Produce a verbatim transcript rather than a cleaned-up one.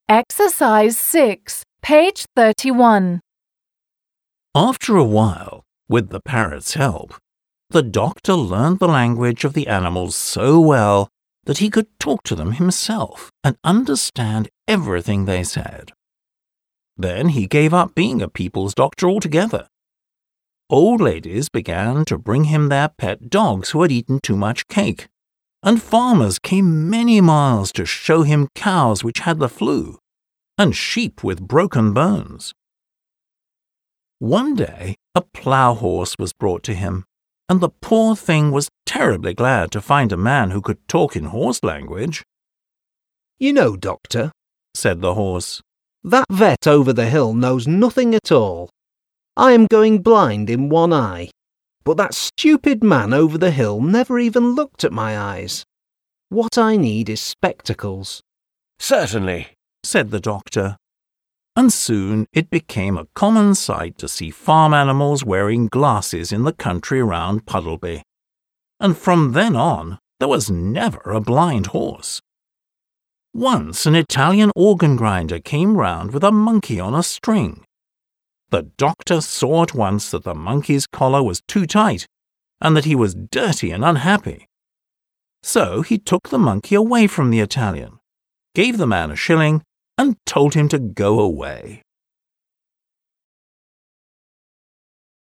Exercise six, page thirty-one. After a while, with the parrot's help, the doctor learned the language of the animals so well that he could talk to them himself and understand everything they said. Then he gave up being a people's doctor altogether. Old ladies began to bring him their pet dogs who had eaten too much cake, and farmers came many miles to show him cows which had the flu, and sheep with broken bones. One day a plough horse was brought to him, and the poor thing was terribly glad to find a man who could talk in horse language. "You know, Doctor," said the horse, "that vet over the hill knows nothing at all. I am going blind in one eye, but that stupid man over the hill never even looked at my eyes. What I need is spectacles." "Certainly," said the doctor. And soon it became a common sight to see farm animals wearing glasses in the country around Puddleby. And from then on, there was never a blind horse. Once an Italian organ grinder came round with a monkey on a string. The doctor saw at once that the monkey's collar was too tight and that he was dirty and unhappy. So he took the monkey away from the Italian, gave the man a shilling, and told him to go away.